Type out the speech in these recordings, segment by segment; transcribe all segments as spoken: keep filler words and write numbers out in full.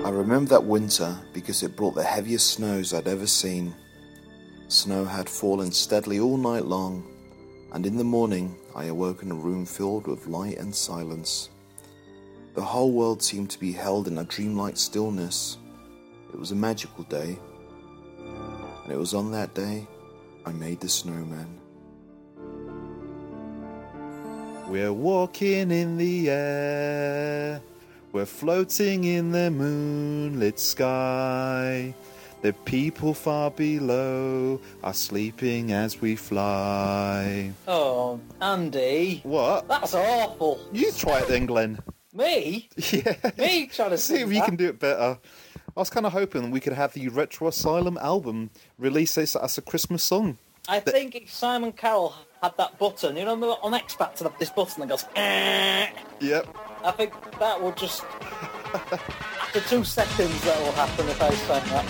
I remember that winter because it brought the heaviest snows I'd ever seen. Snow had fallen steadily all night long, and in the morning I awoke in a room filled with light and silence. The whole world seemed to be held in a dreamlike stillness. It was a magical day, and it was on that day I made the snowman. We're walking in the air, we're floating in the moonlit sky. The people far below are sleeping as we fly. Oh, Andy. What? That's awful. You try it then, Glenn. Me? Yeah. Me trying to see if that? you can do it better. I was kind of hoping we could have the Retro Asylum album released as, as a Christmas song. I the... think if Simon Cowell had that button, you know, on X Factor, this button that goes, eh. Yep. I think that will just, after two seconds, that will happen if I say that.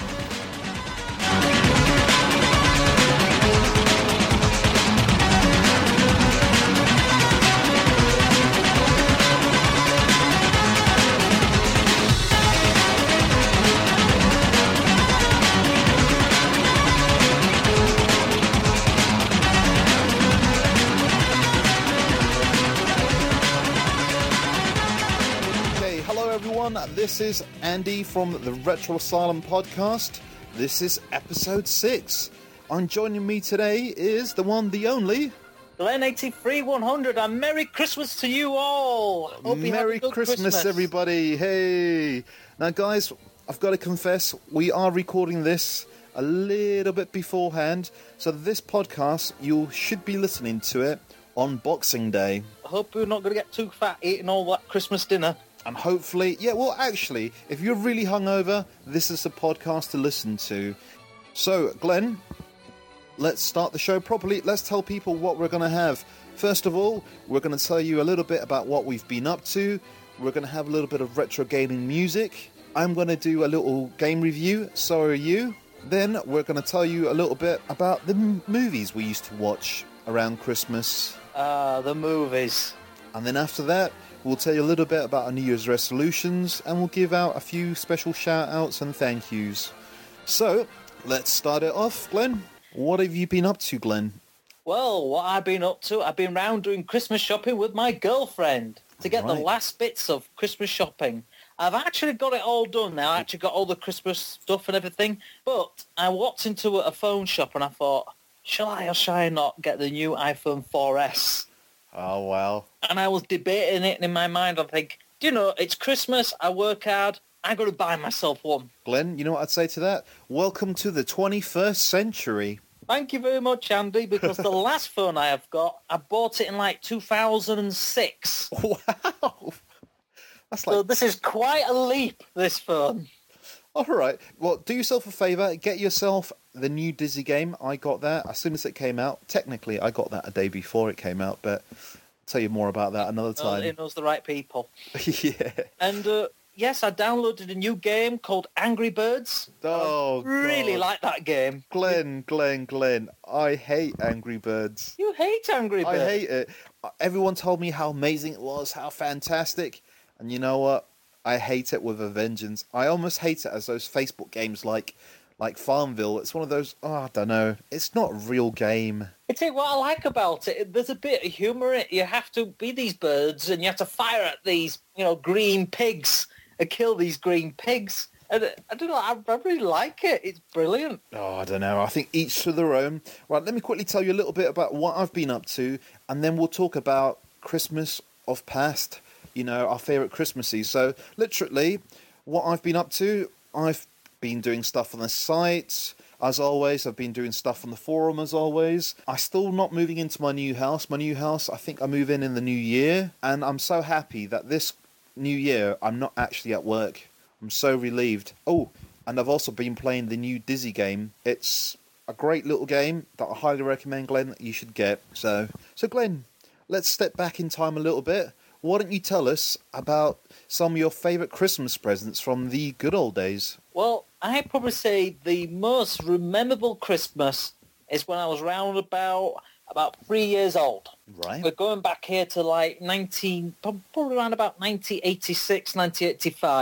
This is Andy from the Retro Asylum podcast. This is episode six. And joining me today is the one, the only... Glenn eighty-three one hundred, and Merry Christmas to you all! Hope you Merry have a good Christmas, Christmas, everybody! Hey! Now, guys, I've got to confess, we are recording this a little bit beforehand, so this podcast, you should be listening to it on Boxing Day. I hope you're not going to get too fat eating all that Christmas dinner. And hopefully, yeah, well, actually, if you're really hungover, this is a podcast to listen to. So, Glenn, let's start the show properly. Let's tell people what we're going to have. First of all, we're going to tell you a little bit about what we've been up to. We're going to have a little bit of retro gaming music. I'm going to do a little game review. So are you. Then we're going to tell you a little bit about the m- movies we used to watch around Christmas. Ah, uh, the movies. And then after that, we'll tell you a little bit about our New Year's resolutions, and we'll give out a few special shout-outs and thank yous. So, let's start it off, Glenn. What have you been up to, Glenn? Well, what I've been up to, I've been round doing Christmas shopping with my girlfriend to get right. the last bits of Christmas shopping. I've actually got it all done now. I actually got all the Christmas stuff and everything, but I walked into a phone shop and I thought, shall I or shall I not get the new iPhone four S? Oh, wow. And I was debating it, and in my mind I think, do you know, it's Christmas, I work hard, I'm going to buy myself one. Glenn, you know what I'd say to that? Welcome to the twenty-first century. Thank you very much, Andy, because the last phone I have got, I bought it in like two thousand six. Wow. That's like... So this is quite a leap, this phone. All right. Well, do yourself a favour. Get yourself the new Dizzy game. I got that as soon as it came out. Technically, I got that a day before it came out, but I'll tell you more about that another time. It knows the right people. Yeah. And, uh, yes, I downloaded a new game called Angry Birds. Oh, I really God. like that game. Glenn, Glenn, Glenn. I hate Angry Birds. You hate Angry Birds? I hate it. Everyone told me how amazing it was, how fantastic. And you know what? I hate it with a vengeance. I almost hate it as those Facebook games like like Farmville. It's one of those, oh, I don't know. It's not a real game. It's what I like about it. There's a bit of humour in it. You have to be these birds and you have to fire at these, you know, green pigs and kill these green pigs. And I don't know, I, I really like it. It's brilliant. Oh, I don't know. I think each to their own. Right, let me quickly tell you a little bit about what I've been up to, and then we'll talk about Christmas of past. You know, our favourite Christmases. So, literally, what I've been up to, I've been doing stuff on the site, as always. I've been doing stuff on the forum, as always. I'm still not moving into my new house. My new house, I think I move in in the new year. And I'm so happy that this new year, I'm not actually at work. I'm so relieved. Oh, and I've also been playing the new Dizzy game. It's a great little game that I highly recommend, Glenn, that you should get. So, so Glenn, let's step back in time a little bit. Why don't you tell us about some of your favourite Christmas presents from the good old days? Well, I'd probably say the most memorable Christmas is when I was round about about three years old. Right. We're going back here to like nineteen, probably around about nineteen eighty-six, nineteen eighty-five.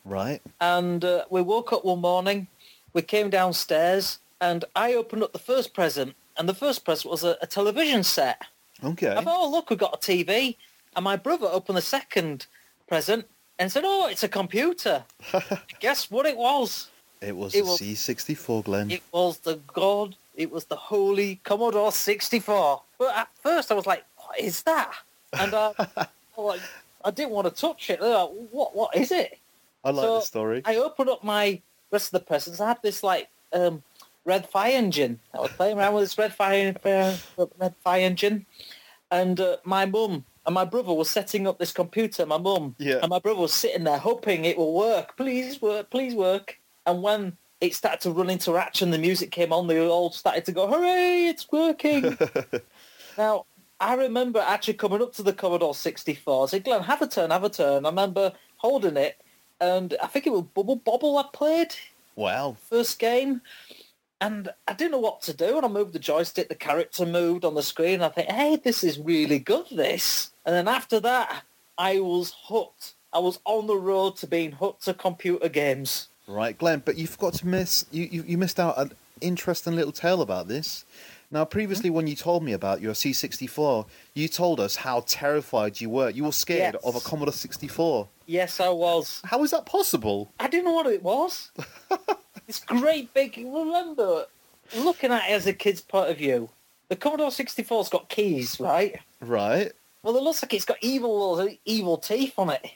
Right. And uh, we woke up one morning, we came downstairs, and I opened up the first present, and the first present was a, a television set. Okay. I thought, oh, look, we've got a T V. And my brother opened the second present and said, oh, it's a computer. Guess what it was? It was It the was- C sixty-four, Glenn. It was the God, it was the holy Commodore sixty-four. But at first I was like, what is that? And uh, I, like, I didn't want to touch it. Like, what, what is it? I like so the story. I opened up my rest of the presents. I had this like um, red fire engine. I was playing around with this red fire, uh, red fire engine. And uh, my mum and my brother were setting up this computer, my mum. Yeah. And my brother was sitting there hoping it will work. Please work, please work. And when it started to run into action, the music came on, they all started to go, hooray, it's working. Now, I remember actually coming up to the Commodore sixty-four. I said, Glenn, have a turn, have a turn. I remember holding it, and I think it was Bubble Bobble I played, Wow. first game. And I didn't know what to do, and I moved the joystick, the character moved on the screen. I think, hey, this is really good, this. And then after that, I was hooked. I was on the road to being hooked to computer games. Right, Glenn, but you forgot to miss, you, you, you missed out an interesting little tale about this. Now, previously when you told me about your C sixty-four, you told us how terrified you were. You were scared Yes. of a Commodore sixty-four. Yes, I was. How is that possible? I didn't know what it was. This great big, remember, looking at it as a kid's point of view, the Commodore sixty-four's got keys, right? Right. Well, it looks like it's got evil, uh, evil teeth on it.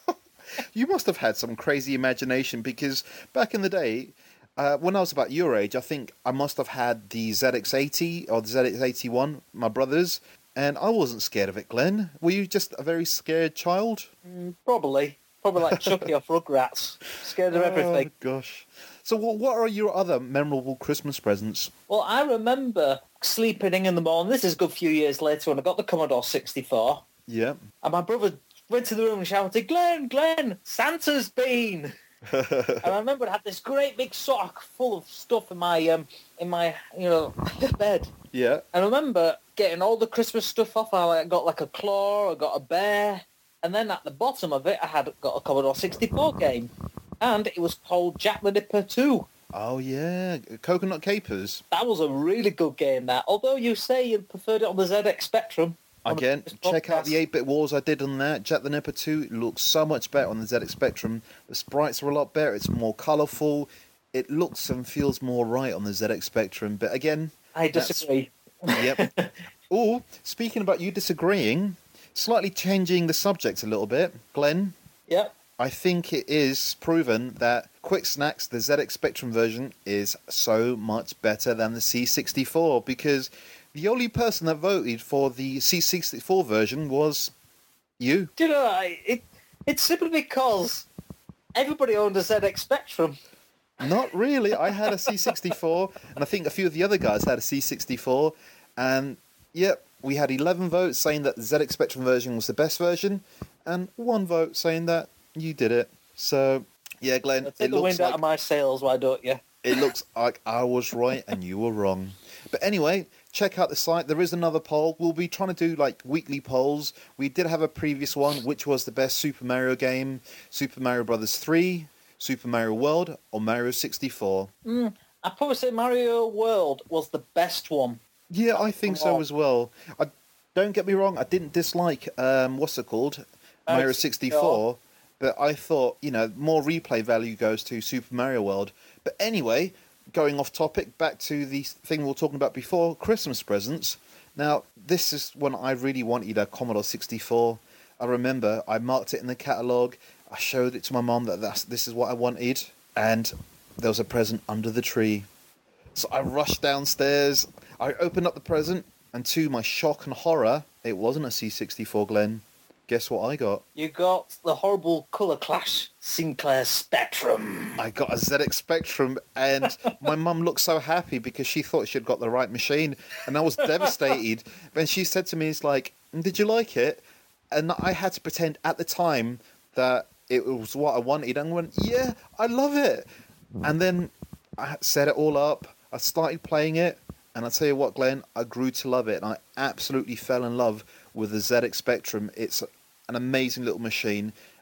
You must have had some crazy imagination because back in the day, uh, when I was about your age, I think I must have had the Z X eighty or the Z X eighty-one, my brother's, and I wasn't scared of it, Glenn. Were you just a very scared child? Mm, Probably. Probably like Chucky off Rugrats. Scared of everything. Oh, gosh. So what what are your other memorable Christmas presents? Well, I remember sleeping in in the morning. This is a good few years later when I got the Commodore sixty-four. Yeah. And my brother went to the room and shouted, Glenn, Glenn, Santa's been. And I remember I had this great big sock full of stuff in my, um, in my, you know, bed. Yeah. And I remember getting all the Christmas stuff off. I got like a claw, I got a bear. And then at the bottom of it, I had got a Commodore sixty-four game. And it was called Jack the Dipper two. Oh, yeah. Coconut Capers. That was a really good game, that. Although you say you preferred it on the Z X Spectrum. on Again, this check out podcast. the eight-bit wars I did on that. Jack the Nipper two looks so much better on the Z X Spectrum. The sprites are a lot better. It's more colourful. It looks and feels more right on the Z X Spectrum. But again, I that's- disagree. yep. Oh, speaking about you disagreeing, slightly changing the subject a little bit, Glenn, Yep. I think it is proven that Quick Snacks, the Z X Spectrum version, is so much better than the C sixty-four because the only person that voted for the C sixty-four version was you. Do you know, I- it, it's simply because everybody owned a Z X Spectrum. Not really. I had a C sixty-four, and I think a few of the other guys had a C sixty-four, and yep, we had eleven votes saying that the Z X Spectrum version was the best version, and one vote saying that you did it. So, yeah, Glenn, Take it the looks wind out like of my sails, why don't you? it looks like I was right and you were wrong. But anyway, check out the site. There is another poll. We'll be trying to do like weekly polls. We did have a previous one, which was the best Super Mario game: Super Mario Brothers three, Super Mario World, or Mario sixty-four. Mm, I'd probably say Mario World was the best one. Yeah, I think so Wow. as well. I, don't get me wrong, I didn't dislike, um, what's it called? Mario Mario sixty-four, but I thought, you know, more replay value goes to Super Mario World. But anyway, going off topic, back to the thing we were talking about before, Christmas presents. Now, this is when I really wanted a Commodore sixty-four. I remember I marked it in the catalogue, I showed it to my mum that that's, this is what I wanted, and there was a present under the tree. So I rushed downstairs, I opened up the present, and to my shock and horror, it wasn't a C sixty-four, Glenn. Guess what I got? You got the horrible colour clash Sinclair Spectrum. I got a Z X Spectrum, and my mum looked so happy because she thought she'd got the right machine, and I was devastated. But she said to me, it's like, did you like it? And I had to pretend at the time that it was what I wanted, and I went, yeah, I love it. And then I set it all up, I started playing it, and I tell you what, Glenn, I grew to love it, and I absolutely fell in love with the Z X Spectrum. It's an amazing little machine,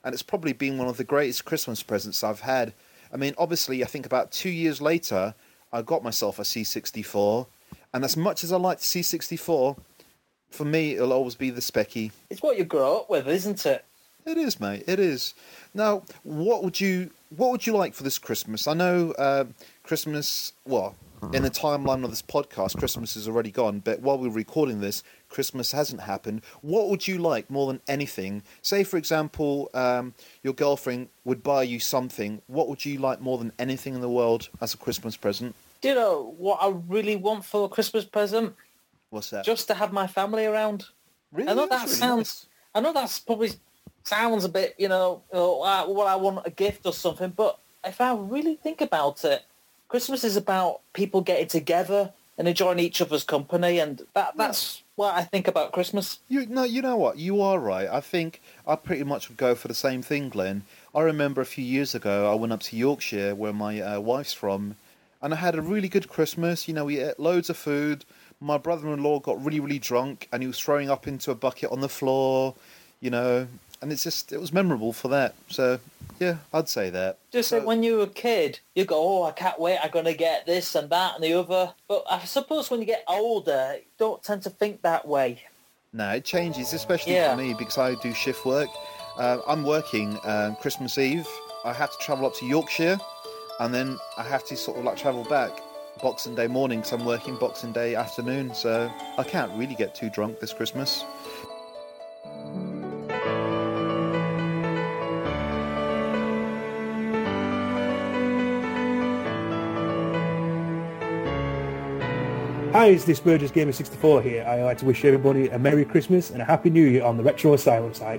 and it's probably been one of the greatest Christmas presents I've had. I mean, obviously, I think about two years later, I got myself a C sixty-four, and as much as I like the C sixty-four, for me, it'll always be the Specky. It's what you grow up with, isn't it? It is, mate. It is. Now, what would you what would you like for this Christmas? I know uh, Christmas. Well, in the timeline of this podcast, Christmas is already gone. But while we're recording this, Christmas hasn't happened. What would you like more than anything? Say, for example, um, your girlfriend would buy you something. What would you like more than anything in the world as a Christmas present? Do you know what I really want for a Christmas present? What's that? Just to have my family around. Really? I know That's that really sounds. nice. I know that's probably sounds a bit, you know, oh, uh, well, I want a gift or something. But if I really think about it, Christmas is about people getting together and enjoying each other's company, and that that's what I think about Christmas. You no, you know what? You are right. I think I pretty much would go for the same thing, Glenn. I remember a few years ago, I went up to Yorkshire, where my uh, wife's from, and I had a really good Christmas. You know, we ate loads of food. My brother-in-law got really, really drunk, and he was throwing up into a bucket on the floor. You know, and it's just it was memorable for that. So yeah, I'd say that. Just So- like when you were a kid, you go, oh, I can't wait, I'm going to get this and that and the other. But I suppose when you get older, you don't tend to think that way. No, it changes, especially Yeah. for me, because I do shift work. Uh, I'm working um, Christmas Eve. I have to travel up to Yorkshire, and then I have to sort of like travel back Boxing Day morning, because I'm working Boxing Day afternoon, so I can't really get too drunk this Christmas. Hi, it's this Burgess Gamer sixty-four here. I'd like to wish everybody a Merry Christmas and a Happy New Year on the Retro Asylum site.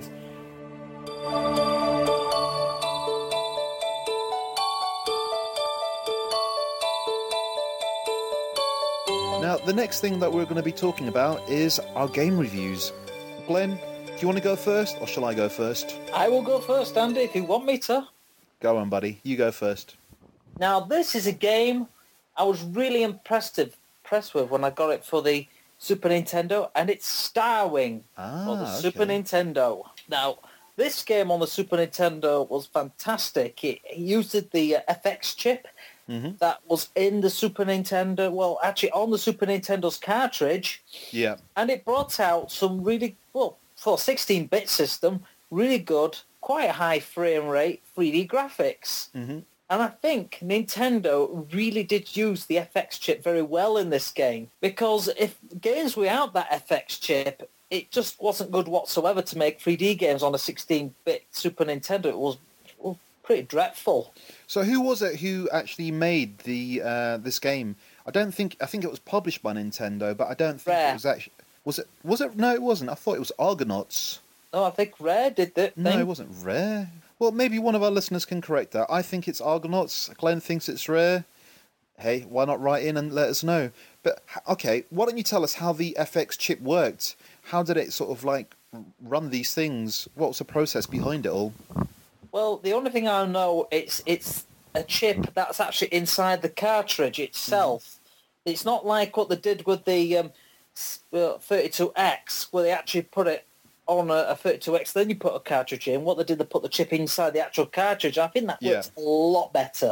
Now, the next thing that we're going to be talking about is our game reviews. Glenn, do you want to go first, or shall I go first? I will go first, Andy, if you want me to. Go on, buddy. You go first. Now, this is a game I was really impressed with, impressed with when I got it for the Super Nintendo, and it's Starwing Ah, for the okay. Super Nintendo. Now, this game on the Super Nintendo was fantastic. It, it used the uh, F X chip Mm-hmm. that was in the Super Nintendo, well, actually on the Super Nintendo's cartridge, Yeah. and it brought out some really, well, for a sixteen-bit system, really good, quite high frame rate three D graphics. Mm-hmm. And I think Nintendo really did use the F X chip very well in this game, because if games without that F X chip, it just wasn't good whatsoever to make three D games on a sixteen-bit Super Nintendo. It was well, pretty dreadful. So who was it who actually made the uh, this game? I don't think I think it was published by Nintendo, but I don't think Rare. it was actually. Was it? Was it? No, it wasn't. I thought it was Argonauts. No, I think Rare did that thing. No, it wasn't Rare. Well, maybe one of our listeners can correct that. I think it's Argonauts. Glenn thinks it's Rare. Hey, why not write in and let us know? But h- okay, why don't you tell us how the F X chip worked? How did it sort of like run these things? What was the process behind it all? Well, the only thing I know it's it's a chip that's actually inside the cartridge itself. It's not like what they did with the um, s- uh, thirty-two X, where they actually put it on a, a thirty-two X, then you put a cartridge in. What they did, they put the chip inside the actual cartridge. I think that Yeah. works a lot better.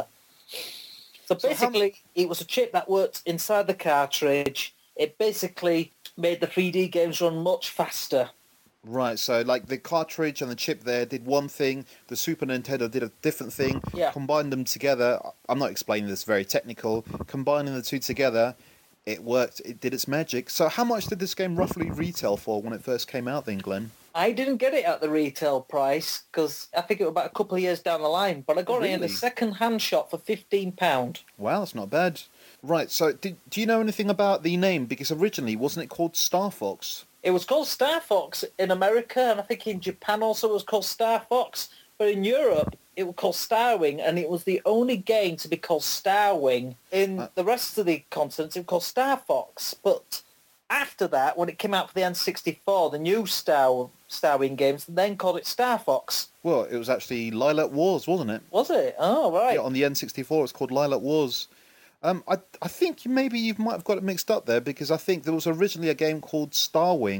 So So how- basically, it was a chip that worked inside the cartridge. It basically made the three D games run much faster. Right, so like the cartridge and the chip there did one thing, the Super Nintendo did a different thing, Yeah. combined them together. I'm not explaining this, very technical. Combining the two together, it worked, it did its magic. So how much did this game roughly retail for when it first came out then, Glenn? I didn't get it at the retail price because I think it was about a couple of years down the line, but I got it in a Really? second-hand shop for fifteen pounds. Wow, that's not bad. Right, so did, do you know anything about the name? Because originally, wasn't it called Star Fox? It was called Star Fox in America, and I think in Japan also it was called Star Fox. But in Europe, it was called Starwing, and it was the only game to be called Starwing. In Uh, the rest of the continents, it was called Star Fox. But after that, when it came out for the N sixty-four, the new Star Starwing games then called it Star Fox. Well, it was actually Lilac Wars, wasn't it? Was it? Oh, right. Yeah, on the N sixty-four, it's called Lilac Wars. Um, I I think maybe you might have got it mixed up there because I think there was originally a game called Starwing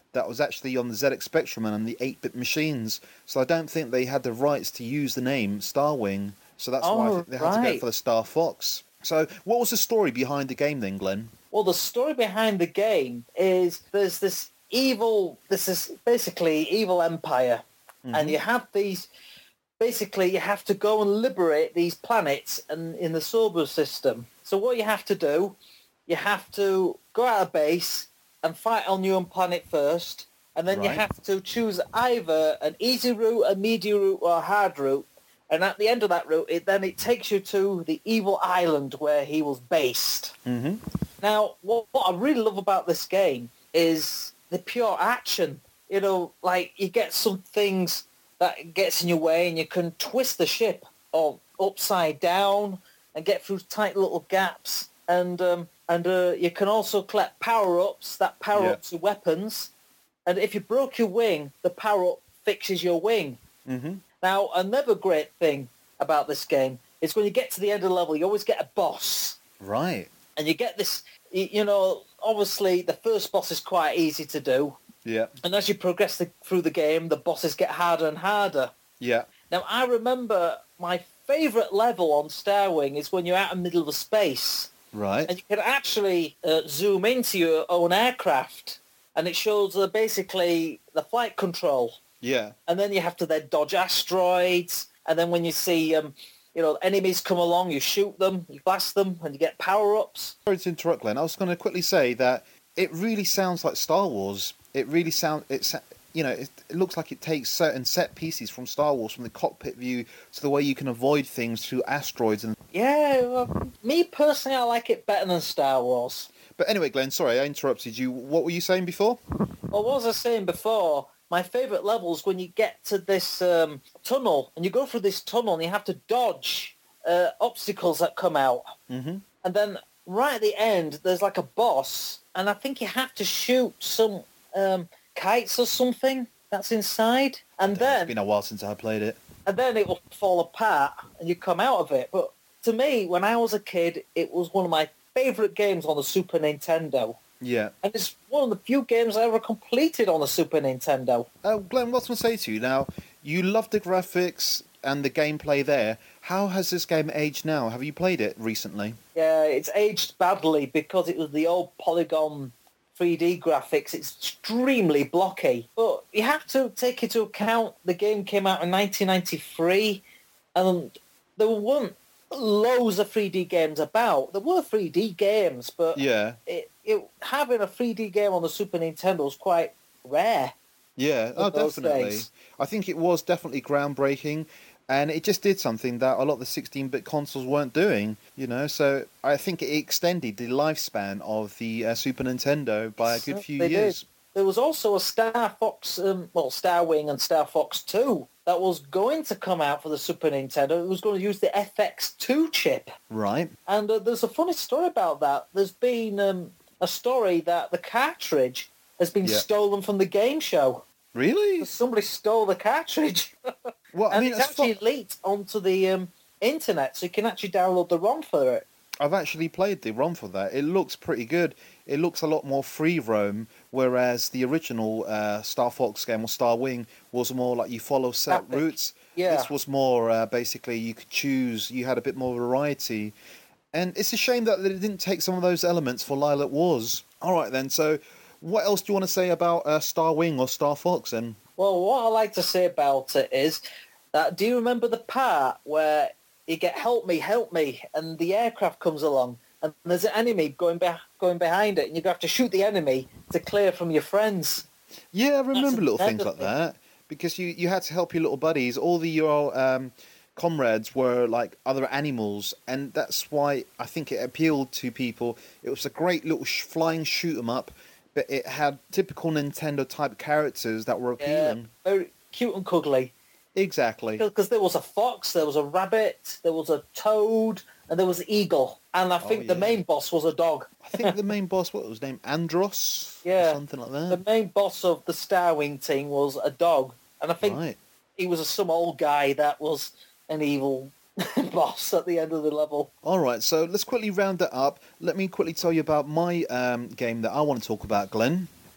that was actually on the Z X Spectrum and the eight-bit machines. So I don't think they had the rights to use the name Starwing. So that's oh, why I think they had to go right. for the Star Fox. So what was the story behind the game then, Glenn? Well, the story behind the game is there's this evil, this is basically evil empire, mm-hmm. and you have these, basically you have to go and liberate these planets and in the solar system. So what you have to do, you have to go out of base and fight on your own planet first, and then right. you have to choose either an easy route, a medium route, or a hard route. And at the end of that route, it then it takes you to the evil island where he was based. Mm-hmm. Now, what, what I really love about this game is the pure action. You know, like you get some things that gets in your way, and you can twist the ship or upside down and get through tight little gaps. And um, and uh, you can also collect power-ups that power yeah. ups your weapons. And if you broke your wing, the power-up fixes your wing. Mm-hmm. Now, another great thing about this game is when you get to the end of the level, you always get a boss. Right. And you get this, you know, obviously the first boss is quite easy to do. Yeah. And as you progress the, through the game, the bosses get harder and harder. Yeah. Now, I remember my favourite level on Starwing is when you're out in the middle of space. Right. And you can actually uh, zoom into your own aircraft, and it shows uh, basically the flight control. Yeah. And then you have to then dodge asteroids, and then when you see, um, you know, enemies come along, you shoot them, you blast them, and you get power-ups. Sorry to interrupt, Glenn. I was going to quickly say that it really sounds like Star Wars. It really sounds, it's, you know, it, it looks like it takes certain set pieces from Star Wars, from the cockpit view to the way you can avoid things through asteroids. And Yeah, well, me personally, I like it better than Star Wars. But anyway, Glenn, sorry, I interrupted you. What were you saying before? Well, what was I saying before? My favourite level is when you get to this um, tunnel, and you go through this tunnel, and you have to dodge uh, obstacles that come out. Mm-hmm. And then right at the end, there's like a boss, and I think you have to shoot some um, kites or something that's inside. And then It's been a while since I played it. And then it will fall apart, and you come out of it. But to me, when I was a kid, it was one of my favourite games on the Super Nintendo. Yeah. And it's one of the few games I ever completed on the Super Nintendo. Uh, Glenn, what I was going to say to you now, you love the graphics and the gameplay there. How has this game aged now? Have you played it recently? Yeah, it's aged badly because it was the old polygon three D graphics. It's extremely blocky. But you have to take into account the game came out in nineteen ninety-three, and there weren't loads of three D games about. There were three D games, but Yeah. it, it having a three D game on the Super Nintendo was quite rare. Yeah, oh, in those definitely. days. I think it was definitely groundbreaking, and it just did something that a lot of the sixteen-bit consoles weren't doing, you know, so I think it extended the lifespan of the uh, Super Nintendo by a good few They years. did. There was also a Star Fox, um, well, Star Wing and Star Fox two that was going to come out for the Super Nintendo. It was going to use the F X two chip. Right. And uh, there's a funny story about that. There's been um, a story that the cartridge has been Yeah. stolen from the game show. Really? Somebody stole the cartridge. Well, I and mean, it's it's actually fu- leaked onto the um, internet, so you can actually download the ROM for it. I've actually played the ROM for that. It looks pretty good. It looks a lot more free roam, whereas the original uh, Star Fox game or Star Wing was more like you follow set Epic. routes. Yeah. This was more uh, basically you could choose. You had a bit more variety, and it's a shame that it didn't take some of those elements for Lilac Wars. All right then. So, what else do you want to say about uh, Star Wing or Star Fox? Then? Well, what I like to say about it is that, do you remember the part where you get "help me, help me," and the aircraft comes along, and there's an enemy going be- going behind it, and you have to shoot the enemy to clear from your friends? Yeah, I remember little things another like thing. that because you, you had to help your little buddies. All the your um, comrades were like other animals, and that's why I think it appealed to people. It was a great little sh- flying shoot 'em up, but it had typical Nintendo type characters that were Yeah, appealing. very cute and cuddly. Exactly. Because there was a fox, there was a rabbit, there was a toad, and there was an eagle. And I think the yeah. main boss was a dog. I think the main boss, what was his name, Andros, Yeah. or something like The that. main boss of the Starwing team was a dog. And I think Right. he was a, some old guy that was an evil boss at the end of the level. All right, so let's quickly round that up. Let me quickly tell you about my um, game that I want to talk about, Glenn.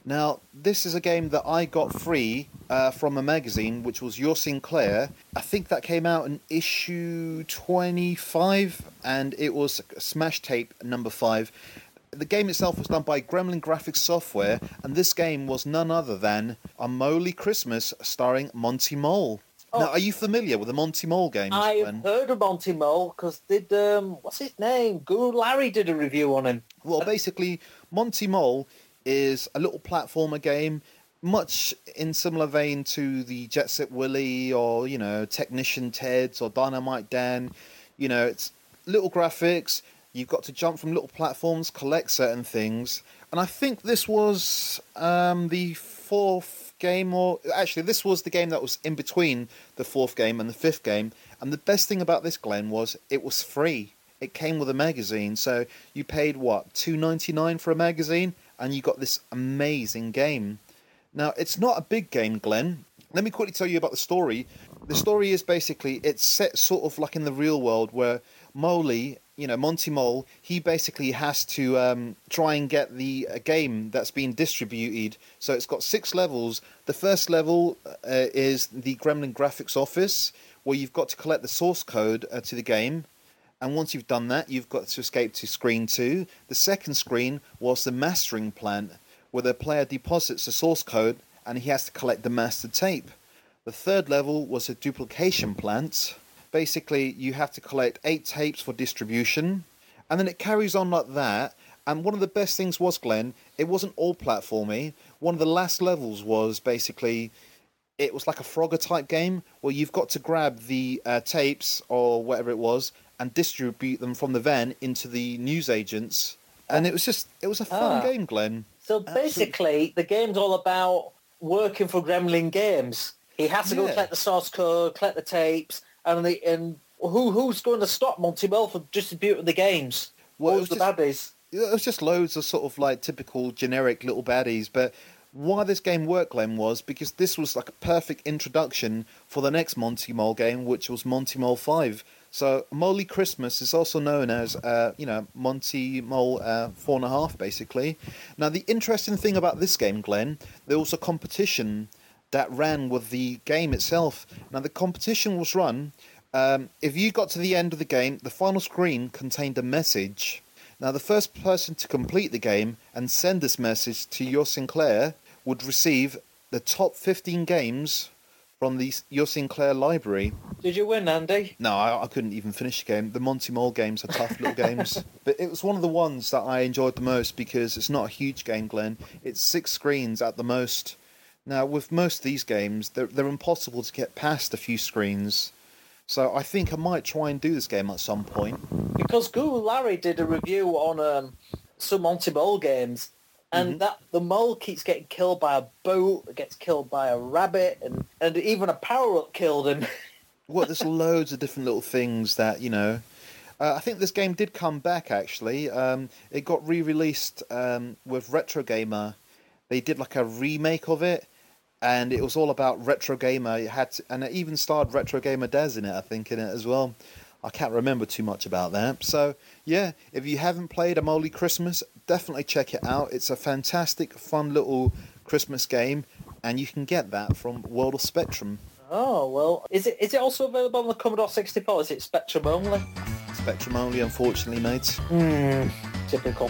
Now, this is a game that I got free uh, from a magazine, which was Your Sinclair. I think that came out in issue twenty-five, and it was Smash Tape number five. The game itself was done by Gremlin Graphics Software, and this game was none other than A Moly Christmas starring Monty Mole. Oh. Now, are you familiar with the Monty Mole games? I've Ben? heard of Monty Mole, because did, um, what's his name? Guru Larry did a review on him. Well, basically, Monty Mole is a little platformer game, much in similar vein to the Jet Set Willy or, you know, Technician Ted's or Dynamite Dan. You know, it's little graphics. You've got to jump from little platforms, collect certain things. And I think this was um, the fourth game, or actually this was the game that was in between the fourth game and the fifth game. And the best thing about this, Glenn, was it was free. It came with a magazine. So you paid, what, two ninety-nine for a magazine? And you got this amazing game. Now, it's not a big game, Glenn. Let me quickly tell you about the story. The story is basically, it's set sort of like in the real world where Moly, you know, Monty Mole, he basically has to um, try and get the uh, game that's been distributed. So it's got six levels. The first level uh, is the Gremlin Graphics office, where you've got to collect the source code uh, to the game. And once you've done that, you've got to escape to screen two. The second screen was the mastering plant, where the player deposits the source code and he has to collect the master tape. The third level was a duplication plant. Basically, you have to collect eight tapes for distribution, and then it carries on like that. And one of the best things was, Glenn, it wasn't all platformy. One of the last levels was basically, it was like a Frogger type game where you've got to grab the uh, tapes or whatever it was and distribute them from the van into the newsagents. And it was just, it was a fun Ah. game, Glenn. So basically, the game's all about working for Gremlin Games. He has to go Yeah. collect the source code, collect the tapes, and the and who who's going to stop Monty Mole from distributing the games? Well, it Who's was the just- baddies? It was just loads of sort of like typical generic little baddies, but why this game worked, Glenn, was because this was like a perfect introduction for the next Monty Mole game, which was Monty Mole five. So Moly Christmas is also known as, uh, you know, Monty Mole uh, four and a half, basically. Now, the interesting thing about this game, Glenn, there was a competition that ran with the game itself. Now, the competition was run, um, if you got to the end of the game, the final screen contained a message. Now, the first person to complete the game and send this message to Your Sinclair would receive the top fifteen games from the Your Sinclair library. Did you win, Andy? No, I, I couldn't even finish the game. The Monty Mole games are tough little games. But it was one of the ones that I enjoyed the most because it's not a huge game, Glenn. It's six screens at the most. Now, with most of these games, they're, they're impossible to get past a few screens. So I think I might try and do this game at some point. Because Guru Larry did a review on um, some Monty Mole games, and Mm-hmm. that the mole keeps getting killed by a boat, it gets killed by a rabbit, and, and even a power-up killed him. Well, there's loads of different little things that, you know... Uh, I think this game did come back, actually. Um, it got re-released um, with Retro Gamer. They did like a remake of it, and it was all about Retro Gamer. It had to, and it even starred Retro Gamer Daz in it, I think, in it as well. I can't remember too much about that. So, yeah, if you haven't played A Moly Christmas, definitely check it out. It's a fantastic, fun little Christmas game, and you can get that from World of Spectrum. Oh, well, is it is it also available on the Commodore sixty-four? Is it Spectrum only? Spectrum only, unfortunately, mate. Hmm, typical.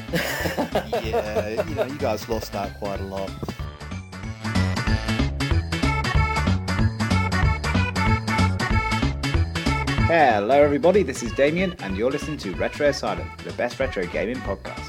Yeah, you know, you guys lost out quite a lot. Hello everybody, this is Damien and you're listening to Retro Asylum, the best retro gaming podcast.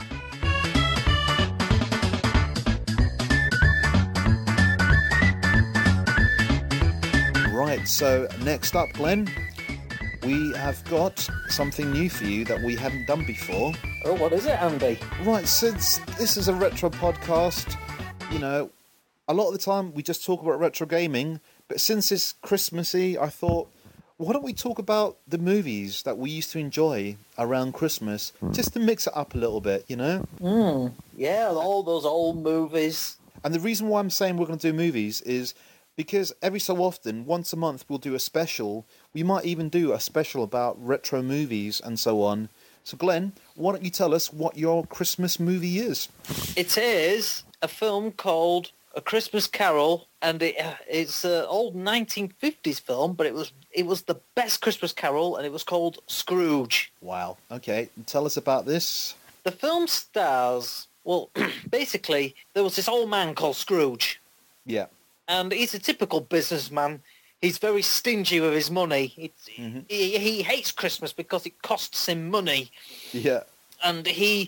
Right, so next up, Glenn, we have got something new for you that we haven't done before. Oh, what is it, Andy? Right, since this is a retro podcast, you know, a lot of the time we just talk about retro gaming, but since it's Christmassy, I thought, why don't we talk about the movies that we used to enjoy around Christmas, just to mix it up a little bit, you know? Hmm, yeah, all those old movies. And the reason why I'm saying we're going to do movies is because every so often, once a month, we'll do a special. We might even do a special about retro movies and so on. So, Glenn, why don't you tell us what your Christmas movie is? It is a film called A Christmas Carol, and it, uh, it's an old nineteen fifties film, but it was it was the best Christmas Carol, and it was called Scrooge. Wow. Okay. Tell us about this. The film stars, well, basically, there was this old man called Scrooge, Yeah. and he's a typical businessman. He's very stingy with his money. He, Mm-hmm. he, he hates Christmas because it costs him money, Yeah. and he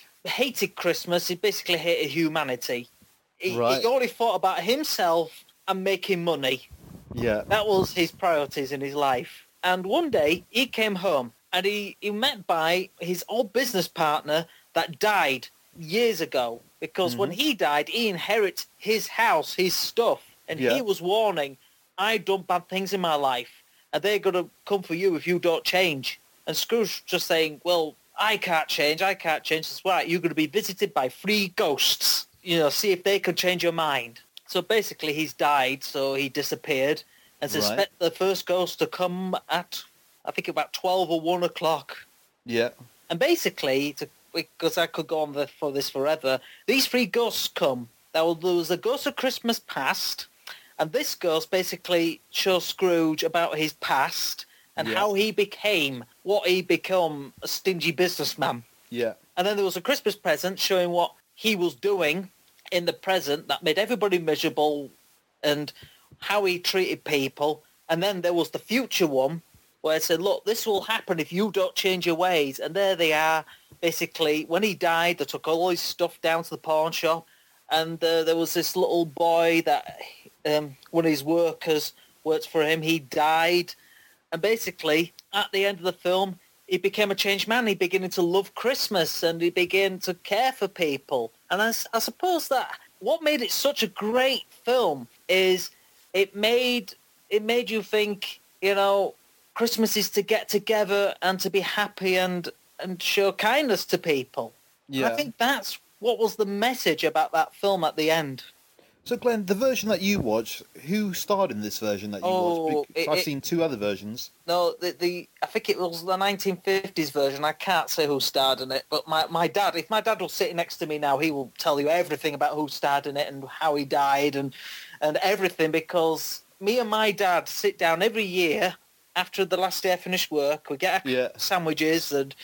hated Christmas. He basically hated humanity. He, Right. he only thought about himself and making money. Yeah. That was his priorities in his life. And one day he came home and he, he met by his old business partner that died years ago. Because when he died, he inherited his house, his stuff. And Yeah. he was warning, I done bad things in my life. And they're going to come for you if you don't change. And Scrooge just saying, well, I can't change, I can't change. That's right, you're going to be visited by three ghosts. You know, see if they could change your mind. So basically he's died, so he disappeared. And suspect the first ghost to come at, I think, about twelve or one o'clock. Yeah. And basically, to, because I could go on the, for this forever, these three ghosts come. There was, there was a ghost of Christmas past, and this ghost basically shows Scrooge about his past and Yeah. how he became what he become, a stingy businessman. Yeah. And then there was a Christmas present showing what he was doing in the present that made everybody miserable and how he treated people. And then there was the future one where it said, look, this will happen if you don't change your ways. And there they are. Basically, when he died, they took all his stuff down to the pawn shop. And uh, there was this little boy that um, one of his workers worked for him. He died. And basically, at the end of the film, he became a changed man. He began to love Christmas and he began to care for people. And I, I suppose that what made it such a great film is it made it made you think, you know, Christmas is to get together and to be happy and, and show kindness to people. Yeah. And I think that's what was the message about that film at the end. So, Glenn, the version that you watched, who starred in this version that you Oh, watched? Because it- I've it- seen two other versions. No, the, the I think it was the nineteen fifties version. I can't say who starred in it, but my, my dad, if my dad was sitting next to me now, he will tell you everything about who starred in it and how he died and, and everything, because me and my dad sit down every year after the last day I finished work. We get our Yeah. sandwiches and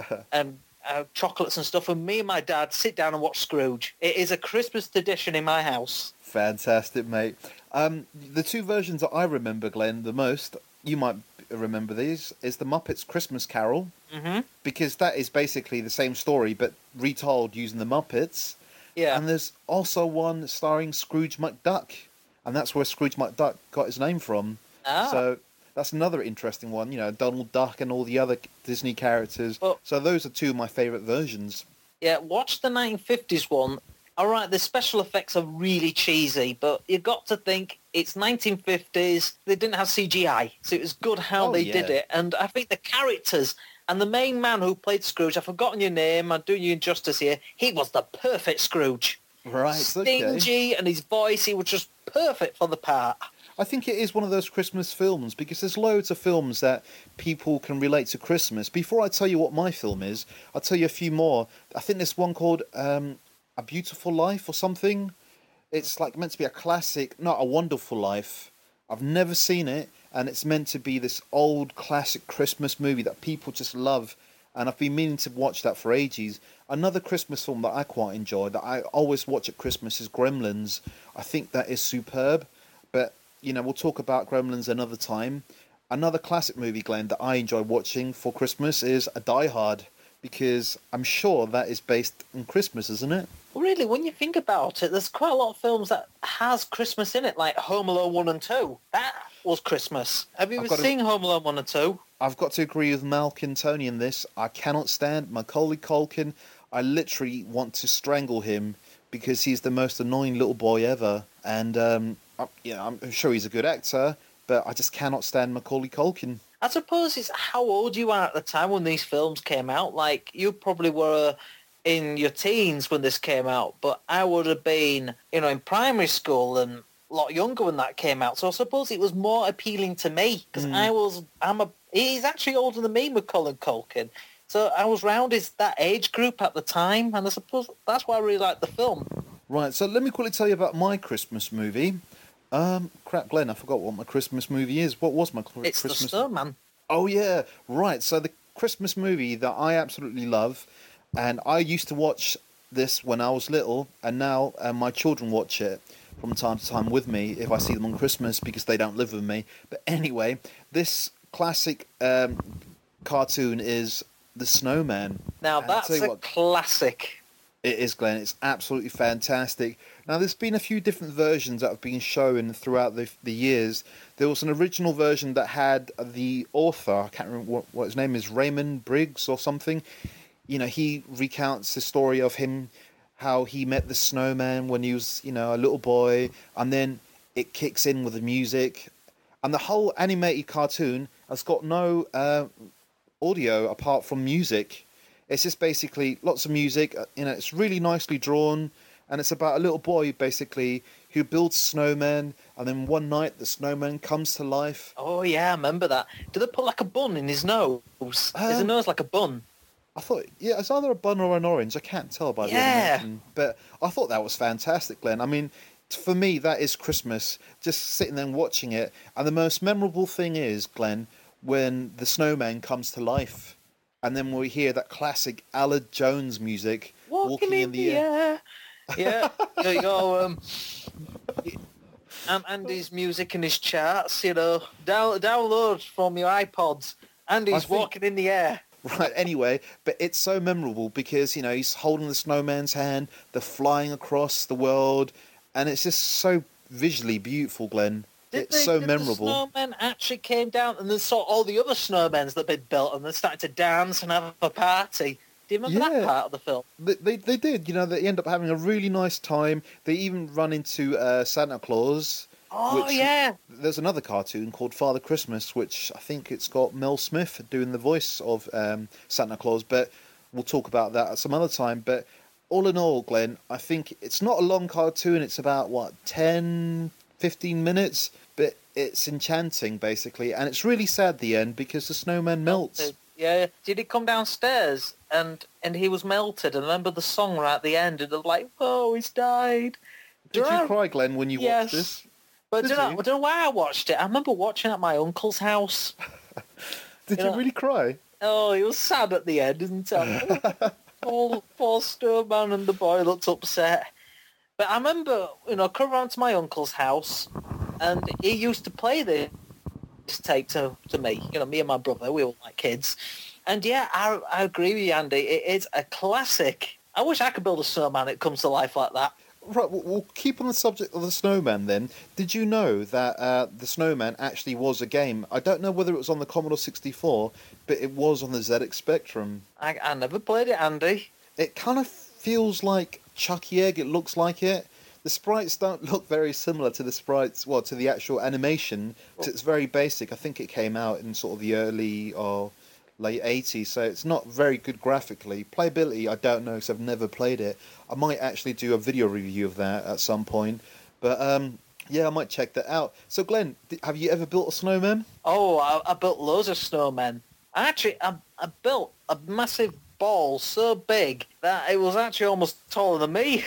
and uh, chocolates and stuff, and me and my dad sit down and watch Scrooge. It is a Christmas tradition in my house. Fantastic, mate. Um, the two versions that I remember, Glenn, the most, you might remember these, is the Muppets Christmas Carol, Mm-hmm. because that is basically the same story, but retold using the Muppets. Yeah. And there's also one starring Scrooge McDuck, and that's where Scrooge McDuck got his name from. Ah. So that's another interesting one, you know, Donald Duck and all the other Disney characters. Well- so those are two of my favourite versions. Yeah, watch the nineteen fifties one. All right, the special effects are really cheesy, but you got to think it's nineteen fifties. They didn't have C G I, so it was good how Oh, they yeah. did it. And I think the characters and the main man who played Scrooge, I've forgotten your name, I'm doing you injustice here, he was the perfect Scrooge. Right, okay. Stingy, and his voice, he was just perfect for the part. I think it is one of those Christmas films because there's loads of films that people can relate to Christmas. Before I tell you what my film is, I'll tell you a few more. I think there's one called um, A Beautiful Life or something. It's like meant to be a classic, not A Wonderful Life. I've never seen it, and it's meant to be this old classic Christmas movie that people just love. And I've been meaning to watch that for ages. Another Christmas film that I quite enjoy, that I always watch at Christmas, is Gremlins. I think that is superb. But, you know, we'll talk about Gremlins another time. Another classic movie, Glenn, that I enjoy watching for Christmas is a Die Hard, because I'm sure that is based on Christmas, isn't it? Really, when you think about it, there's quite a lot of films that has Christmas in it, like Home Alone one and two. That was Christmas. Have you I've ever got to- seen Home Alone one and two? I've got to agree with Malk and Tony in this. I cannot stand Macaulay Culkin. I literally want to strangle him because he's the most annoying little boy ever. And, um, I, you know, I'm sure he's a good actor, but I just cannot stand Macaulay Culkin. I suppose it's how old you are at the time when these films came out. Like, you probably were in your teens when this came out, but I would have been, you know, in primary school and a lot younger when that came out. So I suppose it was more appealing to me because I was, I'm a, he's actually older than me, Macaulay Culkin. So I was round his, that age group at the time, and I suppose that's why I really liked the film. Right, so let me quickly tell you about my Christmas movie. Um, crap, Glenn, I forgot what my Christmas movie is. What was my cr- It's Christmas? the Snowman. Oh yeah, right. So the Christmas movie that I absolutely love, and I used to watch this when I was little, and now uh, my children watch it from time to time with me if I see them on Christmas because they don't live with me. But anyway, this classic um, cartoon is The Snowman. Now, And I'll that's tell you a what, classic. it is, Glenn. It's absolutely fantastic. Now, there's been a few different versions that have been shown throughout the the years. There was an original version that had the author, I can't remember what, what his name is, Raymond Briggs or something. You know, he recounts the story of him, how he met the snowman when he was, you know, a little boy, and then it kicks in with the music. And the whole animated cartoon has got no uh, audio apart from music. It's just basically lots of music. You know, it's really nicely drawn, and it's about a little boy basically who builds snowmen, and then one night the snowman comes to life. Oh, yeah, I remember that. Do they put like a bun in his nose? Is his Um, nose like a bun? I thought, yeah, it's either a bun or an orange. I can't tell by the Yeah. animation, but I thought that was fantastic, Glenn. I mean, for me, that is Christmas. Just sitting there and watching it, and the most memorable thing is, Glenn, when the snowman comes to life, and then we hear that classic Allard Jones music, Walking, in, the air. Yeah, there you go. Um, and Andy's music and his charts, you know, down, download from your iPods. Andy's think- walking in the air. Right, anyway, but it's so memorable because, you know, he's holding the snowman's hand, they're flying across the world, and it's just so visually beautiful, Glenn. Did it's they- so did memorable. The snowmen actually came down and then saw all the other snowmen that they'd built and they started to dance and have a party. Do you remember Yeah. that part of the film? They, they they did, you know, they end up having a really nice time. They even run into uh, Santa Claus. Oh, Which- yeah. There's another cartoon called Father Christmas, which I think it's got Mel Smith doing the voice of um, Santa Claus, but we'll talk about that at some other time. But all in all, Glenn, I think it's not a long cartoon. It's about, what, ten, fifteen minutes? But it's enchanting, basically. And it's really sad, the end, because the snowman melts. Yeah. Did he come downstairs and and he was melted? And remember the song right at the end? And they're like, oh, he's died. Did Do you I- cry, Glenn, when you Yes. watched this? But Did do you know, you? I don't know why I watched it. I remember watching it at my uncle's house. Did You you know- really cry? Oh, he was sad at the end, isn't he? poor, poor Snowman and the boy looked upset. But I remember, you know, coming around to my uncle's house, and he used to play this tape to, to me. You know, me and my brother, we were like kids. And yeah, I, I agree with you, Andy. It is a classic. I wish I could build a snowman that comes to life like that. Right, we'll, we'll keep on the subject of the snowman then. Did you know that uh, the snowman actually was a game? I don't know whether it was on the Commodore sixty-four, but it was on the Z X Spectrum. I, I never played it, Andy. It kind of feels like Chucky Egg, it looks like it. The sprites don't look very similar to the sprites, well, to the actual animation. 'Cause it's very basic. I think it came out in sort of the early or late eighties, so it's not very good graphically. Playability, I don't know, because I've never played it. I might actually do a video review of that at some point. But, um, yeah, I might check that out. So, Glenn, d- have you ever built a snowman? Oh, I, I built loads of snowmen. Actually, I, I built a massive ball so big that it was actually almost taller than me.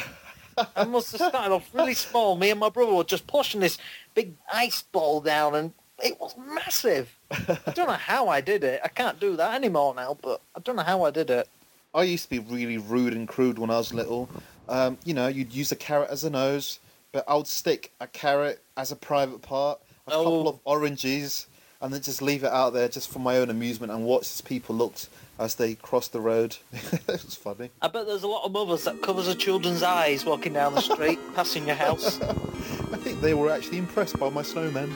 I must have started off really small. Me and my brother were just pushing this big ice ball down, and it was massive. I don't know how I did it. I can't do that anymore now, but I don't know how I did it. I used to be really rude and crude when I was little. Um, you know, you'd use a carrot as a nose, but I would stick a carrot as a private part, a Oh. couple of oranges, and then just leave it out there just for my own amusement and watch as people looked as they crossed the road. It was funny. I bet there's a lot of mothers that covers their children's eyes walking down the street, passing your house. I think they were actually impressed by my snowman.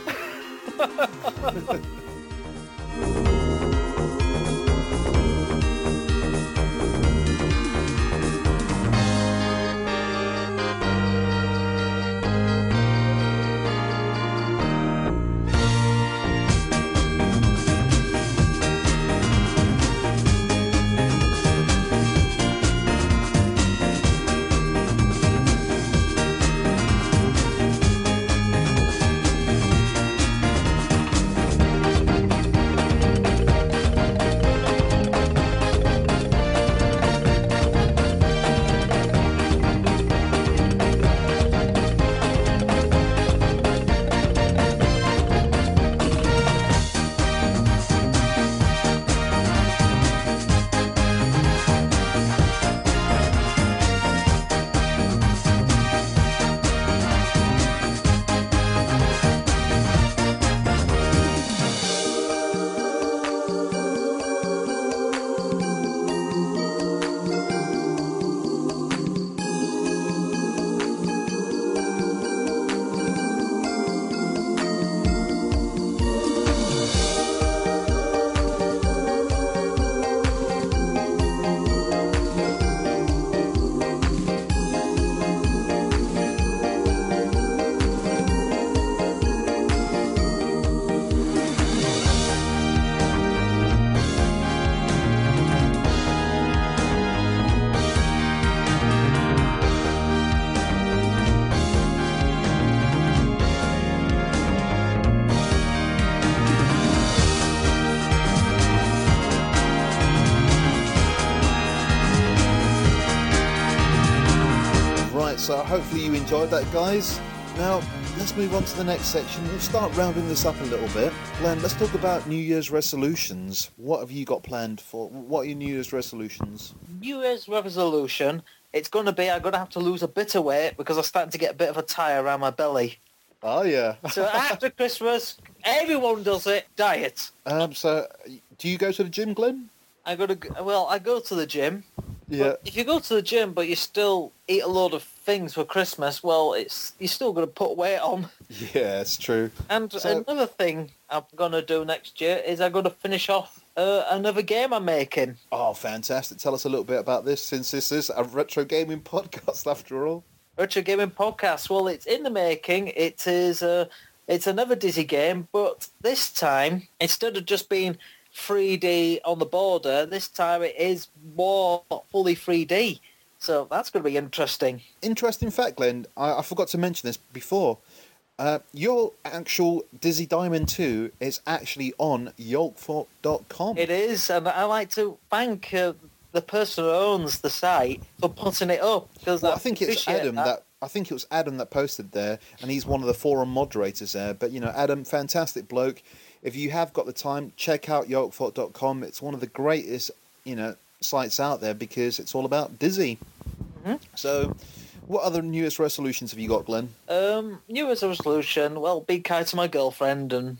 So hopefully you enjoyed that, guys. Now, let's move on to the next section. We'll start rounding this up a little bit. Glenn, let's talk about New Year's resolutions. What have you got planned for? What are your New Year's resolutions? New Year's resolution, it's going to be I'm going to have to lose a bit of weight because I'm starting to get a bit of a tie around my belly. Oh, yeah. So after Christmas, everyone does it, diet. Um, so, do you go to the gym, Glenn? I go to, well, I go to the gym. Yeah. But if you go to the gym but you still eat a load of things for Christmas, well, it's you're still going to put weight on. Yeah, it's true. And So- another thing I'm going to do next year is I'm going to finish off uh, another game I'm making. Oh, fantastic. Tell us a little bit about this, since this is a retro gaming podcast after all. Retro Gaming Podcast. Well, it's in the making. It is uh, it's another Dizzy game, but this time, instead of just being three D on the border, this time it is more fully three D. So that's going to be interesting. Interesting fact, Glenn, I, I forgot to mention this before. Uh, your actual Dizzy Diamond two is actually on yolkfort dot com. It is, and I like to thank uh, the person who owns the site for putting it up. Because Well, I think it's Adam that. that. I think it was Adam that posted there, and he's one of the forum moderators there. But you know, Adam, fantastic bloke. If you have got the time, check out yolkfort dot com. It's one of the greatest, you know, sites out there because it's all about Dizzy. Mm-hmm. So, what other New Year's resolutions have you got, Glenn? Um, New Year's resolution, well, be kind to my girlfriend and...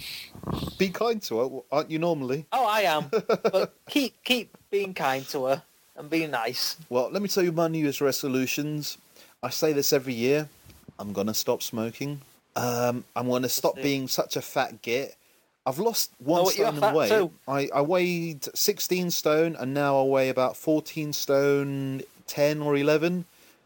Be kind to her, aren't you normally? Oh, I am. But keep keep being kind to her and being nice. Well, let me tell you my New Year's resolutions. I say this every year. I'm going to stop smoking. Um, I'm going to stop being such a fat git. I've lost one Oh, you're stone in fat weight. too. I, I weighed sixteen stone, and now I weigh about fourteen stone, ten or eleven.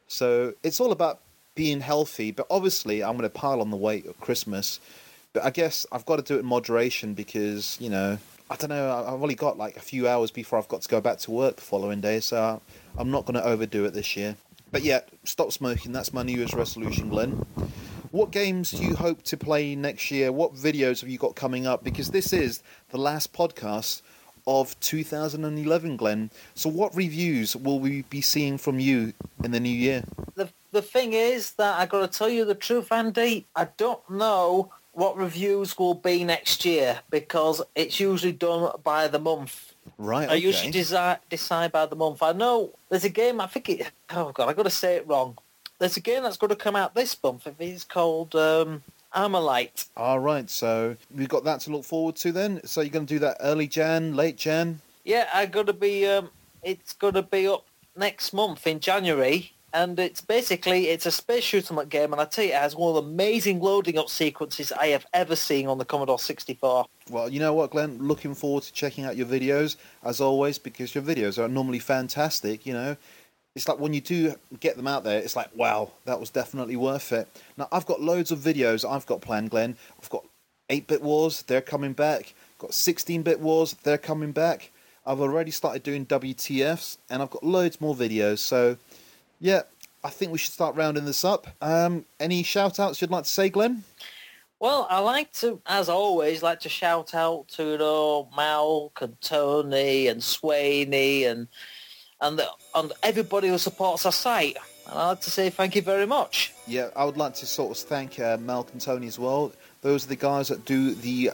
So it's all about being healthy. But obviously, I'm going to pile on the weight at Christmas. But I guess I've got to do it in moderation because, you know, I don't know, I- I've only got like a few hours before I've got to go back to work the following day. So I'm not going to overdo it this year. But yeah, stop smoking. That's my New Year's resolution, Glenn. What games do you hope to play next year? What videos have you got coming up? Because this is the last podcast of two thousand eleven, Glenn. So what reviews will we be seeing from you in the new year? The the thing is that I got to tell you the truth, Andy. I don't know what reviews will be next year because it's usually done by the month. Right, I okay. usually decide, decide by the month. I know there's a game, I think it... Oh, God, I've got to say it wrong. There's a game that's going to come out this month. It's called um, Armalite. All right, so we've got that to look forward to then. So you're going to do that early Jan, late Jan? Yeah, I got to be... Um, it's going to be up next month in January. And it's basically, it's a space shoot 'em up game. And I tell you, it has one of the amazing loading up sequences I have ever seen on the Commodore sixty-four. Well, you know what, Glenn? Looking forward to checking out your videos, as always, because your videos are normally fantastic, you know. It's like when you do get them out there, it's like, wow, that was definitely worth it. Now, I've got loads of videos I've got planned, Glenn. I've got eight-bit Wars, they're coming back. I've got sixteen-bit Wars, they're coming back. I've already started doing W T Fs, and I've got loads more videos. So, yeah, I think we should start rounding this up. Um, any shout-outs you'd like to say, Glenn? Well, I like to, as always, like to shout out to you know, Malk and Tony and Swaney and and, the, and everybody who supports our site. And I'd like to say thank you very much. Yeah, I would like to sort of thank uh, Malk and Tony as well. Those are the guys that do the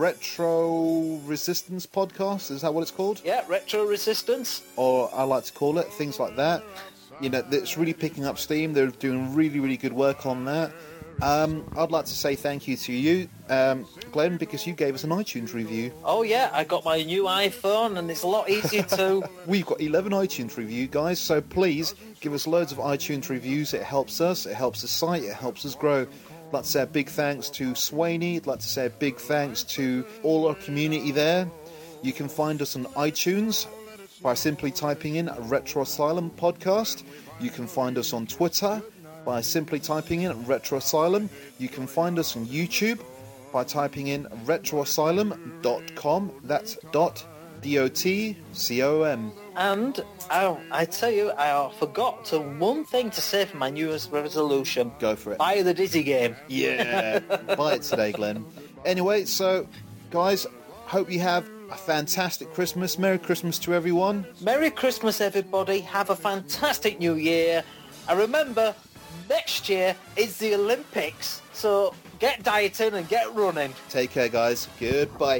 Retro Resistance podcast. Is that what it's called? Yeah, Retro Resistance. Or I like to call it, things like that. You know, it's really picking up steam. They're doing really, really good work on that. Um, I'd like to say thank you to you, um, Glenn, because you gave us an iTunes review. Oh, yeah, I got my new iPhone and it's a lot easier to... We've got eleven iTunes reviews, guys, so please give us loads of iTunes reviews. It helps us, it helps the site, it helps us grow. I'd like to say a big thanks to Swaney. I'd like to say a big thanks to all our community there. You can find us on iTunes by simply typing in Retro Asylum Podcast. You can find us on Twitter by simply typing in Retro Asylum. You can find us on YouTube by typing in retro asylum dot com. That's dot D O T C O M. And I, I tell you, I forgot to one thing to say for my New Year's resolution. Go for it. Buy the Dizzy game. Yeah, buy it today, Glenn. Anyway, so, guys, hope you have a fantastic Christmas. Merry Christmas to everyone. Merry Christmas, everybody. Have a fantastic New Year. And remember, next year is the Olympics, so get dieting and get running. Take care, guys. Goodbye.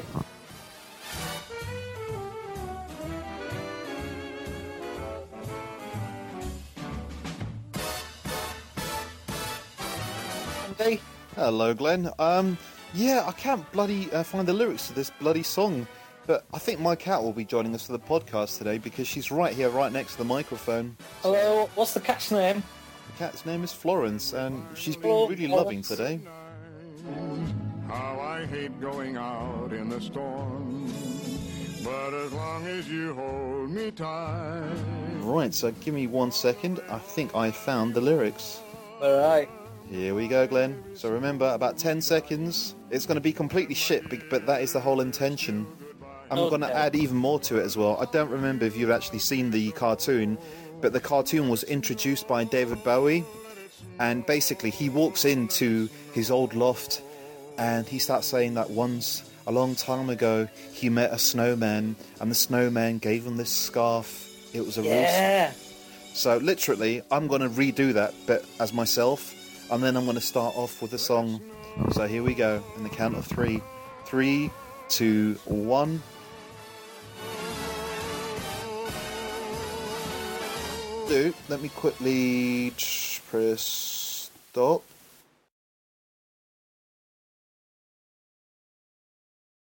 Andy? Hello, Glenn. Um, yeah, I can't bloody uh, find the lyrics to this bloody song, but I think my cat will be joining us for the podcast today because she's right here, right next to the microphone. Hello, what's the cat's name? The cat's name is Florence, and she's been Hello, really Florence. loving today. How I hate going out in the storm, but as long as you hold me tight. Right, so give me one second. I think I found the lyrics. All right. Here we go, Glenn. So remember, about ten seconds. It's going to be completely shit, be- but that is the whole intention. I'm Okay. going to add even more to it as well. I don't remember if you've actually seen the cartoon, but the cartoon was introduced by David Bowie, and basically he walks into his old loft and he starts saying that once, a long time ago, he met a snowman, and the snowman gave him this scarf. It was a real... Yeah. So literally, I'm going to redo that bit as myself, and then I'm going to start off with the song. So here we go, in the count of three. Three, two, one. Do, let me quickly press stop.